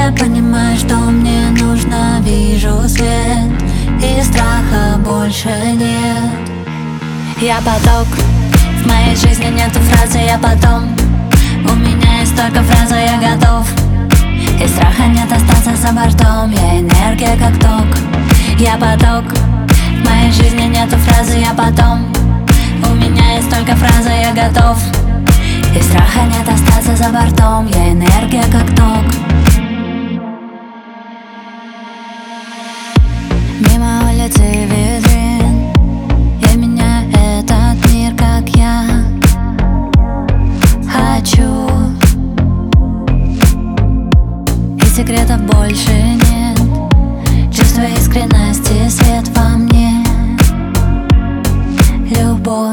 Не понимаю, что мне нужно, вижу свет, и страха больше нет. Я поток, в моей жизни нету фразы «я потом». У меня есть только фраза «я готов». И страха нет остаться за бортом, я энергия как ток. Я поток, в моей жизни нету фразы «я потом». У меня есть только фраза «я готов». И страха нет остаться за бортом, я энергия как ток. Мимо улицы витрин, я меняю этот мир, как я хочу. И секретов больше нет, чувство искренности, свет во мне, любовь.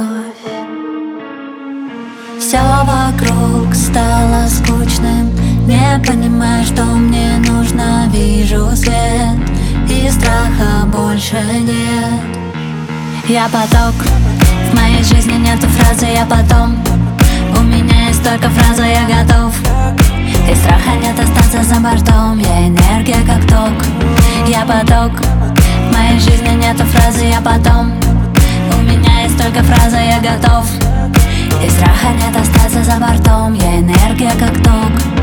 Все вокруг стало скучным, не понимаю, что мне нужно, вижу свет, и страха больше нет. Я поток, в моей жизни нету фразы «я потом». У меня есть только фраза «я готов». И страха нет остаться за бортом, я энергия как ток. Я поток, в моей жизни нету фразы «я потом». У меня есть только фраза «я готов». И страха нет остаться за бортом, я энергия как ток.